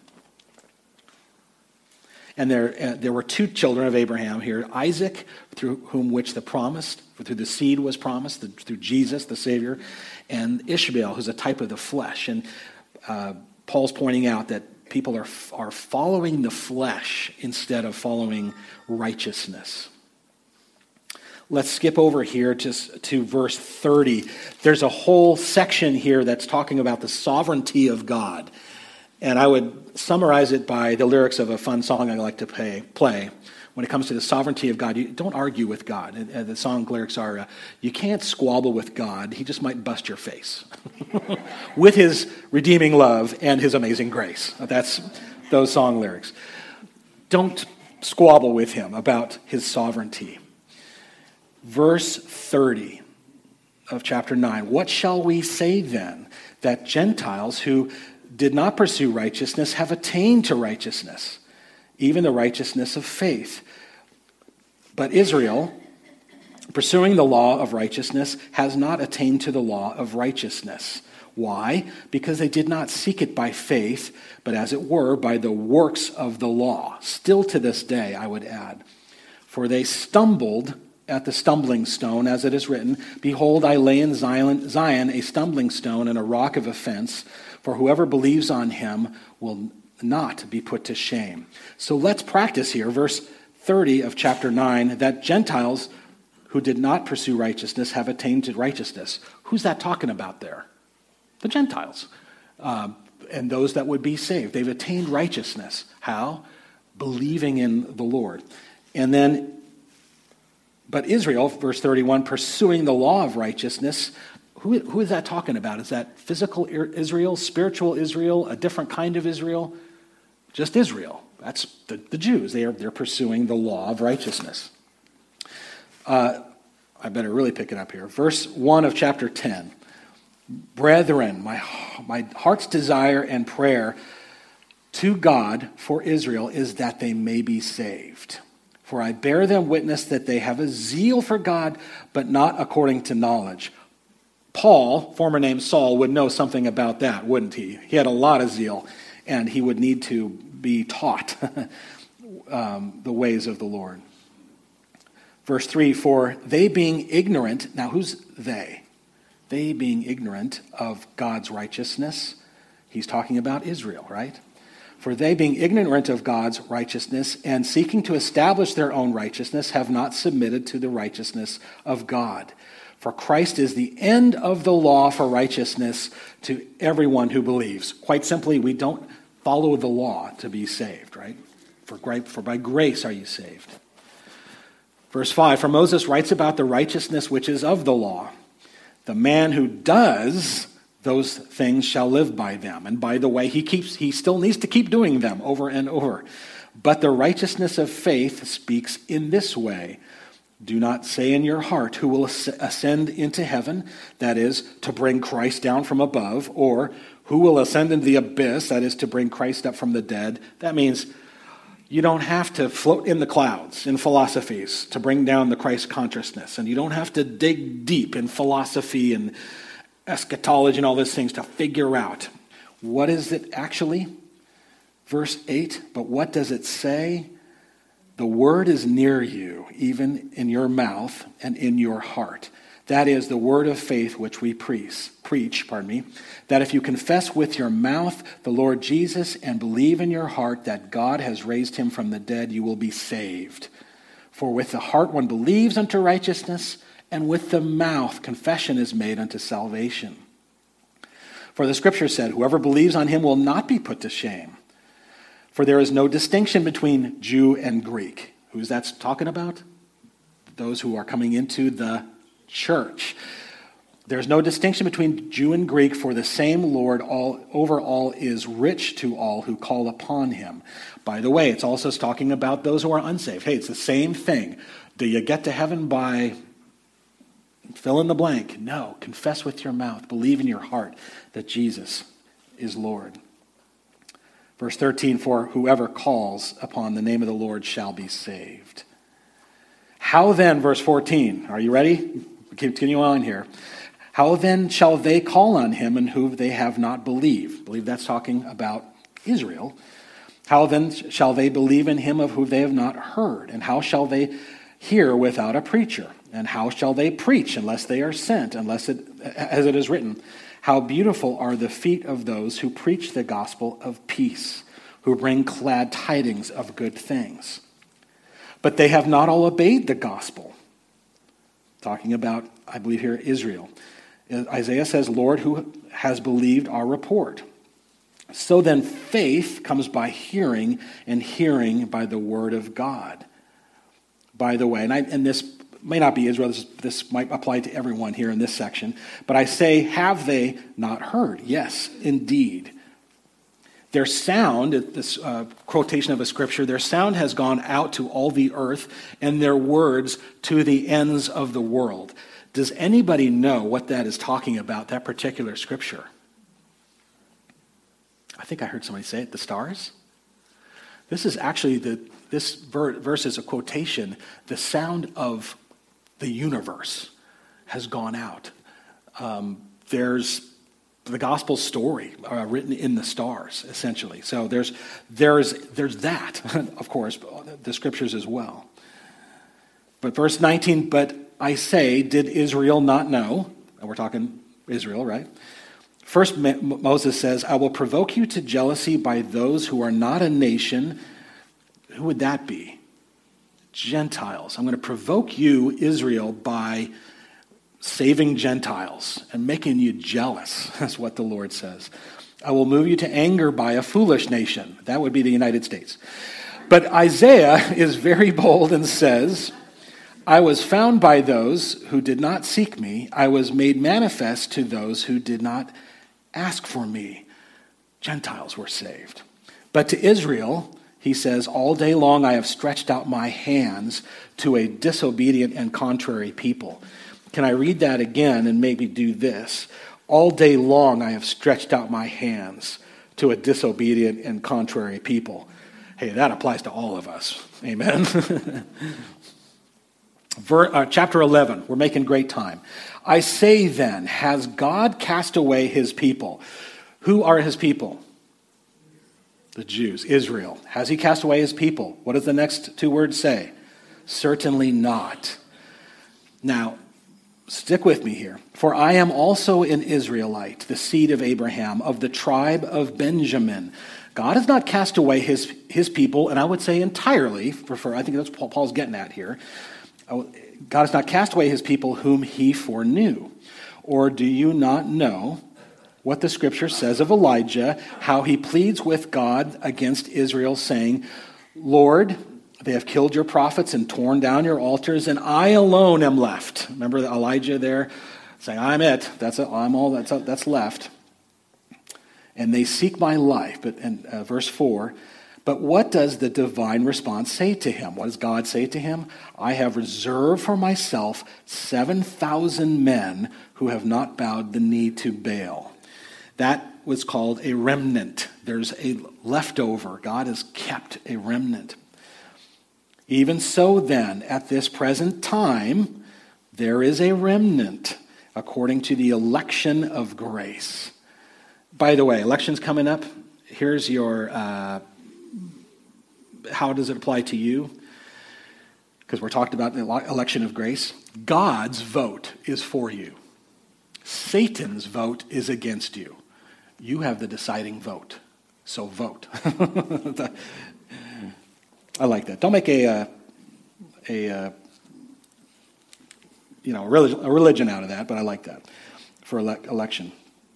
And there were two children of Abraham here, Isaac, through the seed was promised, through Jesus, the Savior, and Ishmael, who's a type of the flesh. And Paul's pointing out that people are following the flesh instead of following righteousness. Let's skip over here to verse 30. There's a whole section here that's talking about the sovereignty of God. And I would summarize it by the lyrics of a fun song I like to play. When it comes to the sovereignty of God, you don't argue with God. And the song lyrics are, you can't squabble with God. He just might bust your face with his redeeming love and his amazing grace. That's those song lyrics. Don't squabble with him about his sovereignty. Verse 30 of chapter 9. What shall we say then? That Gentiles who did not pursue righteousness have attained to righteousness, even the righteousness of faith. But Israel, pursuing the law of righteousness, has not attained to the law of righteousness. Why? Because they did not seek it by faith, but as it were, by the works of the law. Still to this day, I would add. For they stumbled at the stumbling stone, as it is written, behold, I lay in Zion a stumbling stone and a rock of offense, for whoever believes on him will not be put to shame. So let's practice here, verse 30 of chapter 9, that Gentiles who did not pursue righteousness have attained to righteousness. Who's that talking about there? The Gentiles. And those that would be saved. They've attained righteousness. How? Believing in the Lord. And then, but Israel, verse 31, pursuing the law of righteousness, Who is that talking about? Is that physical Israel, spiritual Israel, a different kind of Israel? Just Israel. That's the Jews. They're pursuing the law of righteousness. I better really pick it up here. Verse 1 of chapter 10. Brethren, my heart's desire and prayer to God for Israel is that they may be saved. For I bear them witness that they have a zeal for God, but not according to knowledge. Paul, former name Saul, would know something about that, wouldn't he? He had a lot of zeal, and he would need to be taught the ways of the Lord. Verse 3, for they being ignorant, now who's they? They being ignorant of God's righteousness. He's talking about Israel, right? For they being ignorant of God's righteousness and seeking to establish their own righteousness have not submitted to the righteousness of God. For Christ is the end of the law for righteousness to everyone who believes. Quite simply, we don't follow the law to be saved, right? For by grace are you saved. Verse 5, for Moses writes about the righteousness which is of the law. The man who does those things shall live by them. And by the way, he still needs to keep doing them over and over. But the righteousness of faith speaks in this way. Do not say in your heart, who will ascend into heaven, that is, to bring Christ down from above, or who will ascend into the abyss, that is, to bring Christ up from the dead. That means you don't have to float in the clouds in philosophies to bring down the Christ consciousness, and you don't have to dig deep in philosophy and eschatology and all these things to figure out what is it actually. Verse 8, but what does it say? The word is near you, even in your mouth and in your heart. That is the word of faith which we preach, that if you confess with your mouth the Lord Jesus and believe in your heart that God has raised him from the dead, you will be saved. For with the heart one believes unto righteousness, and with the mouth confession is made unto salvation. For the scripture said, whoever believes on him will not be put to shame. For there is no distinction between Jew and Greek. Who's that talking about? Those who are coming into the church. There's no distinction between Jew and Greek, for the same Lord over all is rich to all who call upon him. By the way, it's also talking about those who are unsaved. Hey, it's the same thing. Do you get to heaven by fill in the blank? No. Confess with your mouth. Believe in your heart that Jesus is Lord. Verse 13, for whoever calls upon the name of the Lord shall be saved. How then, verse 14, are you ready? Continue on here. How then shall they call on him in whom they have not believed? I believe that's talking about Israel. How then shall they believe in him of whom they have not heard? And how shall they hear without a preacher? And how shall they preach unless they are sent, as it is written? How beautiful are the feet of those who preach the gospel of peace, who bring glad tidings of good things. But they have not all obeyed the gospel. Talking about, I believe here, Israel. Isaiah says, Lord, who has believed our report? So then faith comes by hearing, and hearing by the word of God. By the way, and this may not be Israel, this might apply to everyone here in this section, but I say, have they not heard? Yes, indeed. Their sound, this quotation of a scripture, their sound has gone out to all the earth, and their words to the ends of the world. Does anybody know what that is talking about, that particular scripture? I think I heard somebody say it, the stars? This is actually, this verse is a quotation. The sound of the universe has gone out. There's the gospel story written in the stars, essentially. So there's that, of course, the scriptures as well. But verse 19, but I say, did Israel not know? And we're talking Israel, right? First, Moses says, I will provoke you to jealousy by those who are not a nation. Who would that be? Gentiles. I'm going to provoke you, Israel, by saving Gentiles and making you jealous. That's what the Lord says. I will move you to anger by a foolish nation. That would be the United States. But Isaiah is very bold and says, I was found by those who did not seek me. I was made manifest to those who did not ask for me. Gentiles were saved. But to Israel, he says, all day long I have stretched out my hands to a disobedient and contrary people. Can I read that again and maybe do this? All day long I have stretched out my hands to a disobedient and contrary people. Hey, that applies to all of us. Amen. Chapter 11, we're making great time. I say then, has God cast away his people? Who are his people? The Jews, Israel. Has he cast away his people? What does the next two words say? Certainly not. Now, stick with me here. For I am also an Israelite, the seed of Abraham, of the tribe of Benjamin. God has not cast away his people, and I would say entirely, I think that's what Paul's getting at here. God has not cast away his people whom he foreknew. Or do you not know what the scripture says of Elijah, how he pleads with God against Israel, saying, Lord, they have killed your prophets and torn down your altars, and I alone am left. Remember Elijah there saying, I'm it. I'm all that's left. And they seek my life. But in verse 4, but what does the divine response say to him? What does God say to him? I have reserved for myself 7,000 men who have not bowed the knee to Baal. That was called a remnant. There's a leftover. God has kept a remnant. Even so then, at this present time, there is a remnant according to the election of grace. By the way, election's coming up. Here's your, how does it apply to you? Because we're talking about the election of grace. God's vote is for you. Satan's vote is against you. You have the deciding vote. So vote. I like that. Don't make a religion out of that, but I like that for election.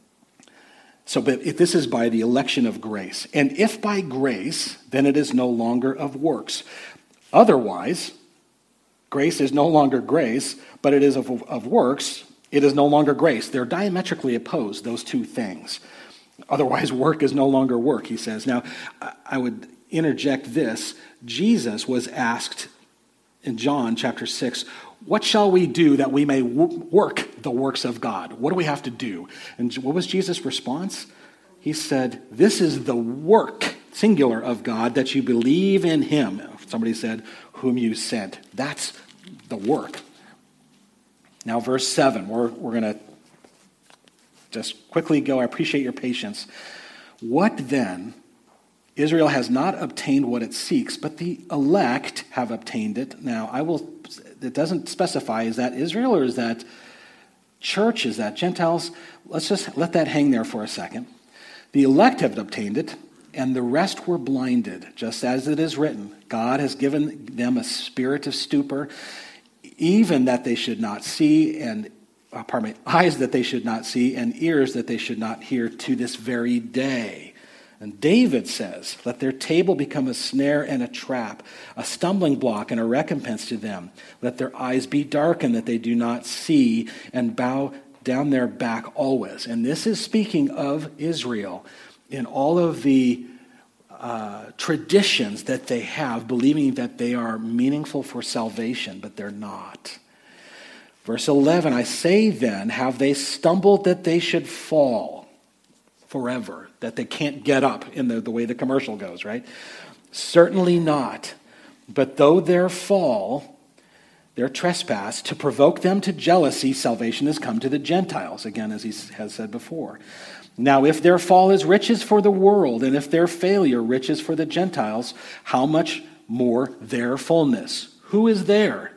So, but if this is by the election of grace, and if by grace, then it is no longer of works. Otherwise, grace is no longer grace, but it is of works. It is no longer grace. They're diametrically opposed, those two things. Otherwise, work is no longer work, he says. Now, I would interject this. Jesus was asked in John chapter 6, what shall we do that we may work the works of God? What do we have to do? And what was Jesus' response? He said, this is the work, singular, of God, that you believe in him. Somebody said, whom you sent. That's the work. Now, verse 7, we're going to just quickly go. I appreciate your patience. What then? Israel has not obtained what it seeks, but the elect have obtained it. Now, it doesn't specify, is that Israel or is that church? Is that Gentiles? Let's just let that hang there for a second. The elect have obtained it, and the rest were blinded, just as it is written. God has given them a spirit of stupor, even that they should not see, and eyes that they should not see, and ears that they should not hear, to this very day. And David says, let their table become a snare and a trap, a stumbling block and a recompense to them. Let their eyes be darkened that they do not see, and bow down their back always. And this is speaking of Israel in all of the traditions that they have, believing that they are meaningful for salvation, but they're not. Verse 11, I say then, have they stumbled that they should fall forever, that they can't get up in the way the commercial goes, right? Certainly not. But though their fall, their trespass, to provoke them to jealousy, salvation has come to the Gentiles, again, as he has said before. Now, if their fall is riches for the world, and if their failure riches for the Gentiles, how much more their fullness? Who is there?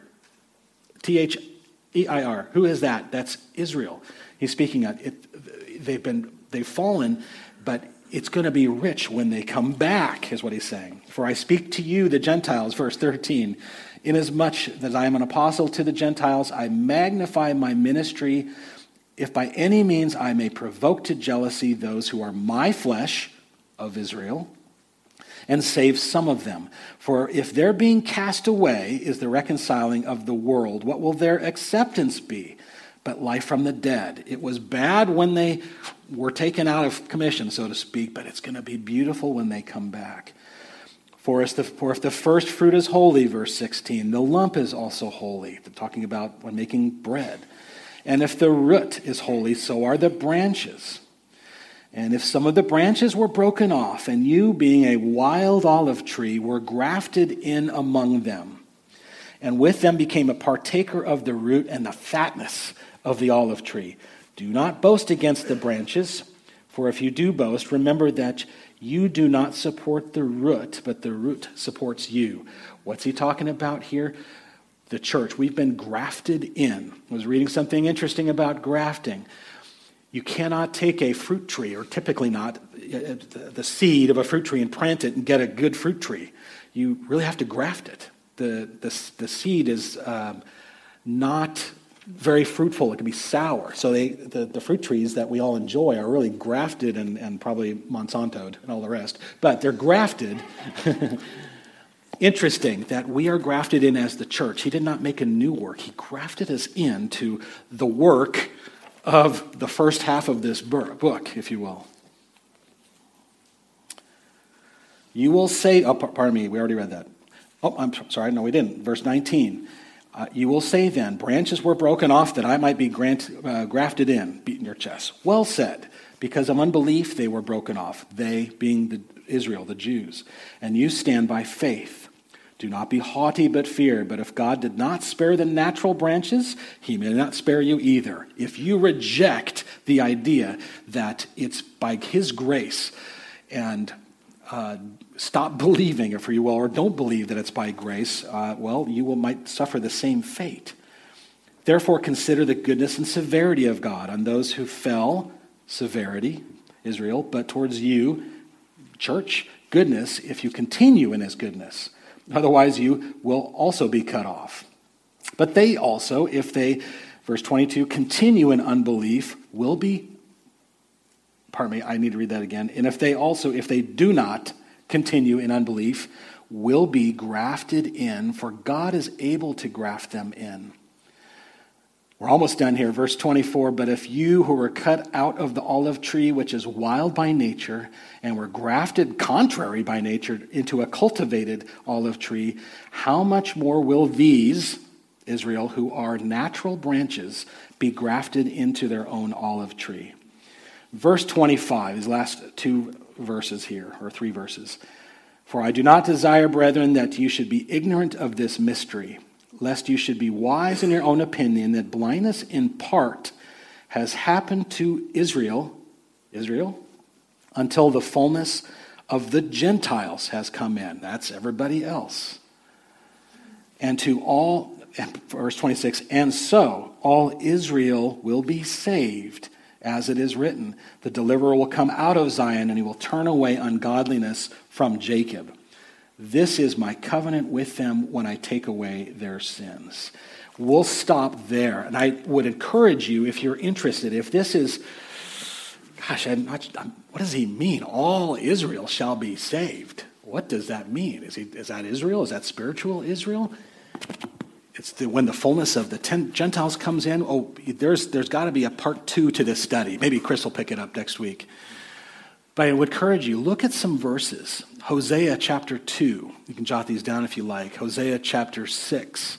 T-H-E-I-R. Who is that? That's Israel. He's speaking of it. They've fallen, but it's going to be rich when they come back, is what he's saying. For I speak to you, the Gentiles, verse 13, inasmuch that I am an apostle to the Gentiles, I magnify my ministry, if by any means I may provoke to jealousy those who are my flesh of Israel, and save some of them. For if their being cast away is the reconciling of the world, what will their acceptance be but life from the dead? It was bad when they were taken out of commission, so to speak, but it's going to be beautiful when they come back. For if the first fruit is holy, verse 16, the lump is also holy. They're talking about when making bread. And if the root is holy, so are the branches. And if some of the branches were broken off, and you, being a wild olive tree, were grafted in among them, and with them became a partaker of the root and the fatness of the olive tree, do not boast against the branches, for if you do boast, remember that you do not support the root, but the root supports you. What's he talking about here? The church. We've been grafted in. I was reading something interesting about grafting. You cannot take a fruit tree, or typically not, the seed of a fruit tree and plant it and get a good fruit tree. You really have to graft it. The seed is not very fruitful. It can be sour. So the fruit trees that we all enjoy are really grafted and probably Monsanto'd and all the rest. But they're grafted. Interesting that we are grafted in as the church. He did not make a new work. He grafted us into the work of the first half of this book, if you will. You will say, pardon me, we already read that. Oh, I'm sorry, no, we didn't. Verse 19. You will say then, branches were broken off that I might be grafted in, beating your chest. Well said, because of unbelief they were broken off, they being Israel, the Jews. And you stand by faith. Do not be haughty, but fear. But if God did not spare the natural branches, he may not spare you either. If you reject the idea that it's by his grace and stop believing, if you will, or don't believe that it's by grace, you might suffer the same fate. Therefore, consider the goodness and severity of God on those who fell, severity, Israel, but towards you, church, goodness, if you continue in his goodness. Otherwise, you will also be cut off. But they also, if they, verse 22, continue in unbelief, will be, pardon me, I need to read that again. And if they do not continue in unbelief, will be grafted in, for God is able to graft them in. We're almost done here. Verse 24, but if you who were cut out of the olive tree, which is wild by nature, and were grafted contrary by nature into a cultivated olive tree, how much more will these, Israel, who are natural branches, be grafted into their own olive tree? Verse 25, these last two verses here, or three verses. For I do not desire, brethren, that you should be ignorant of this mystery, lest you should be wise in your own opinion, that blindness in part has happened to Israel, until the fullness of the Gentiles has come in. That's everybody else. And to all, verse 26, and so all Israel will be saved, as it is written, the deliverer will come out of Zion, and he will turn away ungodliness from Jacob. This is my covenant with them when I take away their sins. We'll stop there. And I would encourage you, if you're interested, if this is, what does he mean? All Israel shall be saved. What does that mean? Is that Israel? Is that spiritual Israel? It's when the fullness of the Gentiles comes in. Oh, there's got to be a part 2 to this study. Maybe Chris will pick it up next week. But I would encourage you, look at some verses. Hosea chapter 2. You can jot these down if you like. Hosea chapter 6.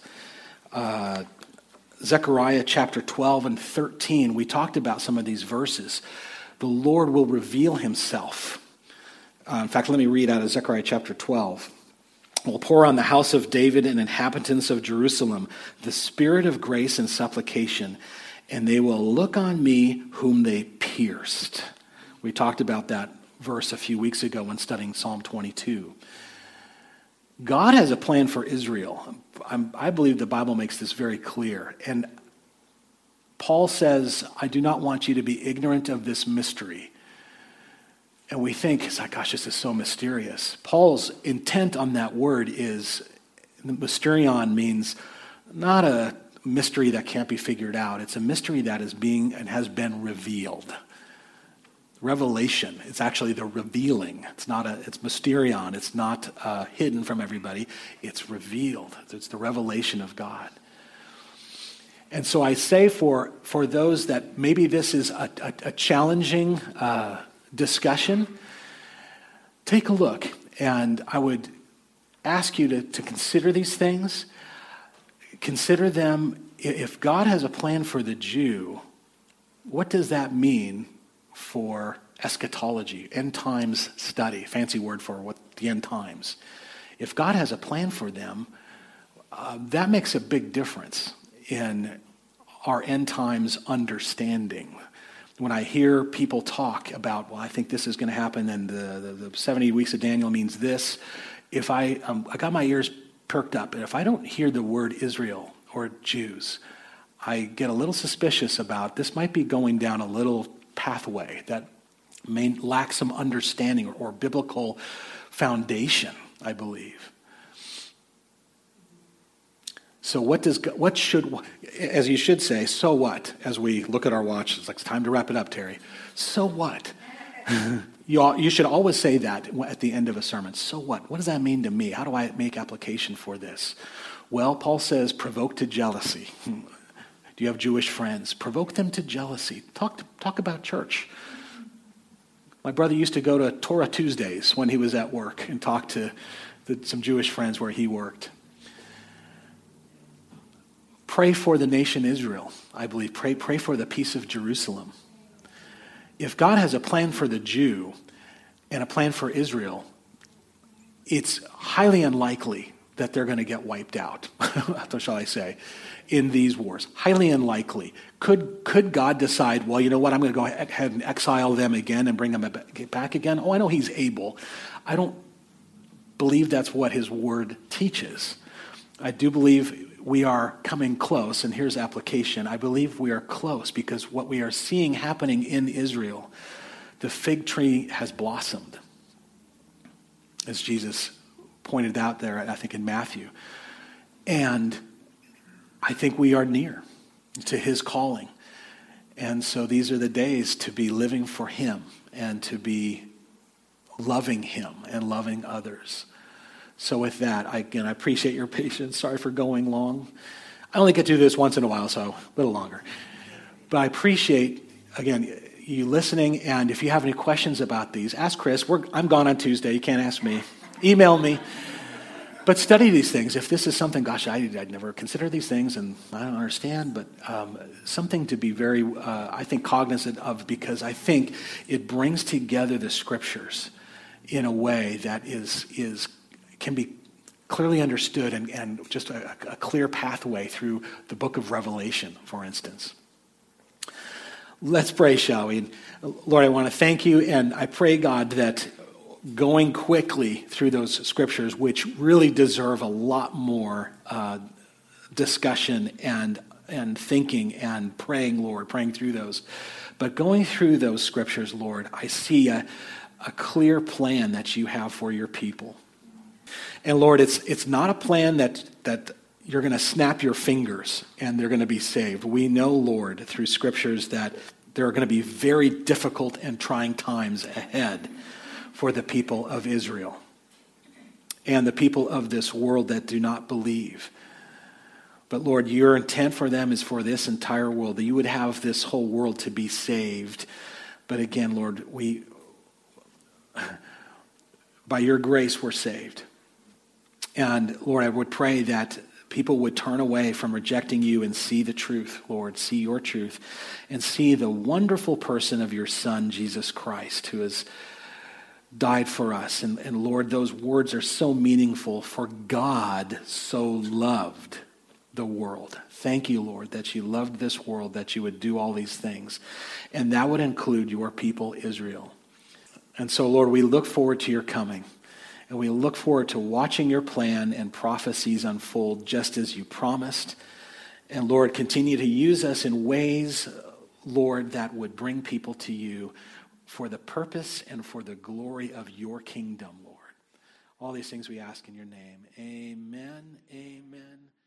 Zechariah chapter 12 and 13. We talked about some of these verses. The Lord will reveal himself. In fact, let me read out of Zechariah chapter 12. Will pour on the house of David and inhabitants of Jerusalem the spirit of grace and supplication, and they will look on me whom they pierced. We talked about that verse a few weeks ago when studying Psalm 22. God has a plan for Israel. I believe the Bible makes this very clear. And Paul says, I do not want you to be ignorant of this mystery. And we think, it's like, gosh, this is so mysterious. Paul's intent on that word is, mysterion means not a mystery that can't be figured out. It's a mystery that is being and has been revealed. Revelation. It's actually the revealing. It's mysterion. It's not hidden from everybody. It's revealed. It's the revelation of God. And so I say for those that maybe this is a challenging discussion, take a look. And I would ask you to consider these things. Consider them. If God has a plan for the Jew, what does that mean for eschatology, end times study, fancy word for what the end times? If God has a plan for them, that makes a big difference in our end times understanding. When I hear people talk about, well, I think this is going to happen, and the 70 weeks of Daniel means this, if I got my ears perked up, and if I don't hear the word Israel or Jews, I get a little suspicious about this might be going down a little pathway that may lack some understanding or biblical foundation, I believe. So as you should say, so what? As we look at our watch, it's like, it's time to wrap it up, Terry. So what? You should always say that at the end of a sermon. So what? What does that mean to me? How do I make application for this? Well, Paul says, provoke to jealousy. Do you have Jewish friends? Provoke them to jealousy. Talk about church. My brother used to go to Torah Tuesdays when he was at work and talk to some Jewish friends where he worked. Pray for the nation Israel, I believe. Pray for the peace of Jerusalem. If God has a plan for the Jew and a plan for Israel, it's highly unlikely that they're going to get wiped out, shall I say, in these wars. Highly unlikely. Could God decide, well, you know what, I'm going to go ahead and exile them again and bring them back again? Oh, I know he's able. I don't believe that's what his word teaches. I do believe we are coming close, and here's application. I believe we are close because what we are seeing happening in Israel, the fig tree has blossomed, as Jesus pointed out there, I think in Matthew. And I think we are near to his calling. And so these are the days to be living for him and to be loving him and loving others. So with that, I appreciate your patience. Sorry for going long. I only get to do this once in a while, so a little longer. But I appreciate, again, you listening. And if you have any questions about these, ask Chris. I'm gone on Tuesday. You can't ask me. Email me. But study these things. If this is something, gosh, I'd never consider these things, and I don't understand, but something to be very, I think, cognizant of, because I think it brings together the scriptures in a way that can be clearly understood and just a clear pathway through the book of Revelation, for instance. Let's pray, shall we? Lord, I want to thank you, and I pray, God, that going quickly through those scriptures, which really deserve a lot more discussion and thinking and praying, Lord, praying through those. But going through those scriptures, Lord, I see a clear plan that you have for your people. And Lord, it's not a plan that you're going to snap your fingers and they're going to be saved. We know, Lord, through scriptures that there are going to be very difficult and trying times ahead for the people of Israel and the people of this world that do not believe. But Lord, your intent for them is for this entire world, that you would have this whole world to be saved. But again, Lord, by your grace, we're saved. And Lord, I would pray that people would turn away from rejecting you and see the truth, Lord, see your truth, and see the wonderful person of your Son, Jesus Christ, who has died for us. And Lord, those words are so meaningful. For God so loved the world. Thank you, Lord, that you loved this world, that you would do all these things. And that would include your people, Israel. And so, Lord, we look forward to your coming. And we look forward to watching your plan and prophecies unfold just as you promised. And Lord, continue to use us in ways, Lord, that would bring people to you for the purpose and for the glory of your kingdom, Lord. All these things we ask in your name. Amen. Amen.